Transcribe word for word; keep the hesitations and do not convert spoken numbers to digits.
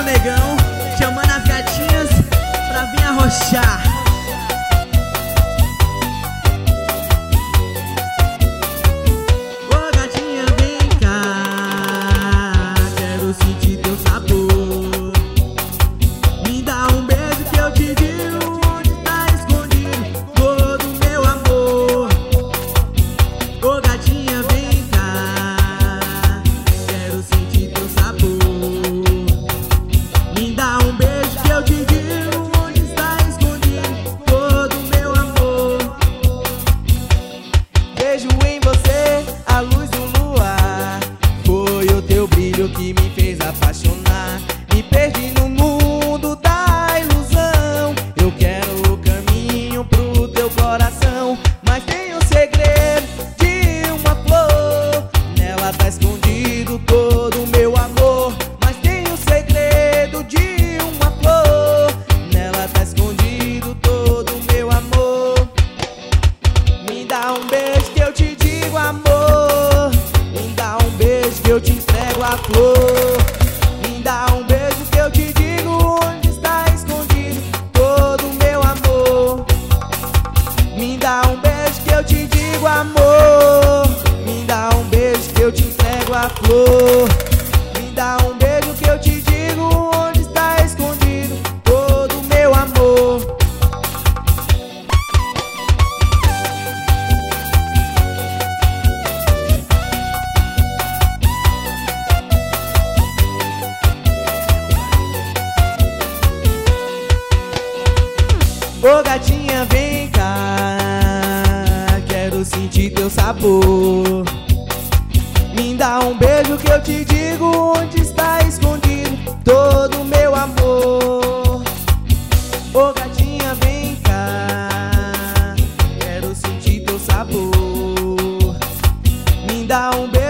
negão, chamando as gatinhas pra vir arrochar. Ô gatinha, vem cá, quero sentir teu sabor. Me dá um beijo que eu te digo onde tá escondido todo o meu amor. Ô gatinha, vem cá, quero sentir teu sabor. Me dá um beijo que eu te digo onde está escondido todo o meu amor. Vejo em você a luz do luar. Foi o teu brilho que me fez apaixonar. Me perdi no mundo da ilusão. Eu quero o caminho pro teu coração, mas tem um segredo de uma flor. Nela tá escondido todo o meu amor. Mas tem um segredo de uma flor. Nela tá escondido todo o meu amor. Me dá um beijo que eu te digo amor. Me dá um beijo que eu te entrego a flor. Me dá um beijo que eu te digo onde está escondido todo o meu amor. Me dá um beijo que eu te digo amor. Me dá um beijo que eu te entrego a flor. Me dá um beijo que eu te digo onde está escondido todo o meu amor. Ô gatinha, vem cá, quero sentir teu sabor. Me dá um beijo que eu te digo onde está escondido todo o meu amor. Ô gatinha, vem cá, quero sentir teu sabor. Me dá um beijo